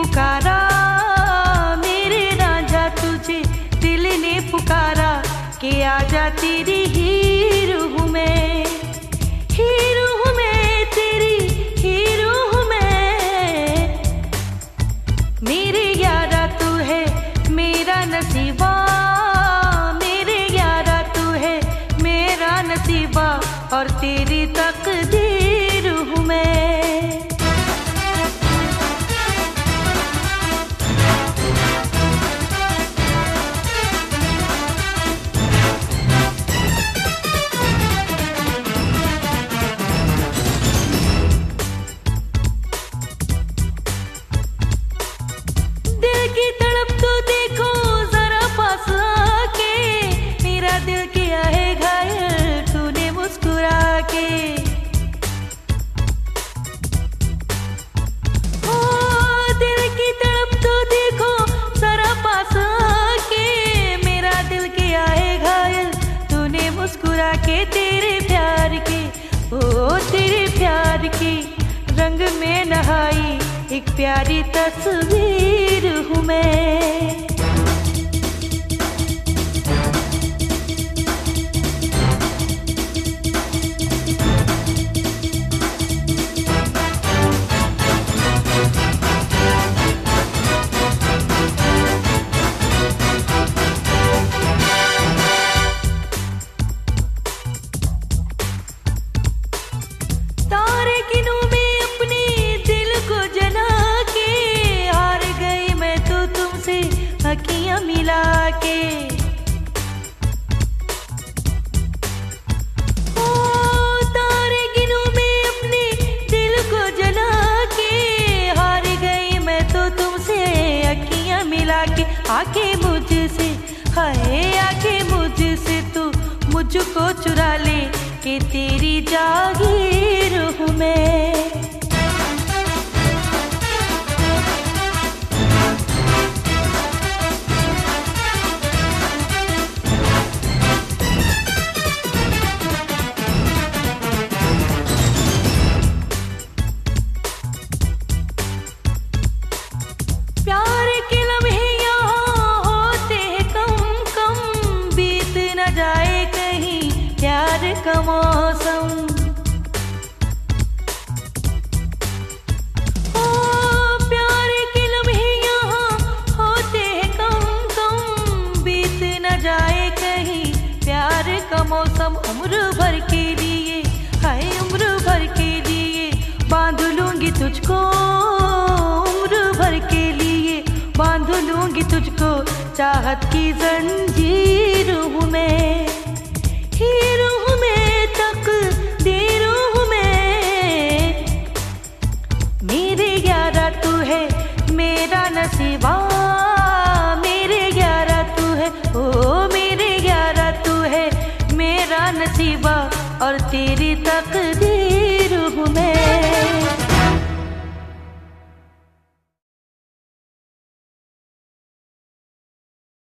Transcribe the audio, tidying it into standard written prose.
पुकारा मेरे रांझा, तुझे दिल ने पुकारा कि आजा तेरी हीरो हूँ मैं, हीरो हूँ मैं, तेरी हीरो हूँ मैं। मेरे यारा तू है मेरा नसीबा, मेरे यारा तू है मेरा नसीबा, और तेरी तकदीर हूँ मैं। दिल की तड़प तो देखो जरा पास आके, मेरा दिल किया है घायल तूने मुस्कुरा के। ओ दिल की तड़प तो देखो जरा पास आके, मेरा दिल किया है घायल तूने मुस्कुरा के। तेरे प्यार के, ओ तेरे प्यार के रंग में नहाई एक प्यारी तस्वीर हूँ मैं। तारे किनों में अपने दिल को जला के, हार गई मैं तो तुमसे अखियां मिला के। ओ तारे किनों में अपने दिल को जला के, हार गई मैं तो तुमसे अखियां मिला के। आके मुझसे, हाय आके मुझसे तू मुझको चुरा ले कि तेरी जागीर हूँ मैं। प्यार के लम्हे यहाँ होते हैं कम कम, बीत न जाए कहीं प्यार का मौसम। ओ प्यार के लम्हे यहाँ होते हैं कम कम, बीत न जाए कहीं प्यार का मौसम। उम्र भर के लिए, हाय उम्र भर के लिए बांध लूंगी तुझको, उम्र भर के लिए बांध लूंगी तुझको, चाहत की जंजीर हूँ मैं, हीरो हूँ मैं, तकदीर हूँ मैं। मेरे यारा तू है मेरा नसीबा, मेरे यारा तू है, ओ मेरे यारा तू है मेरा नसीबा, और तेरी तक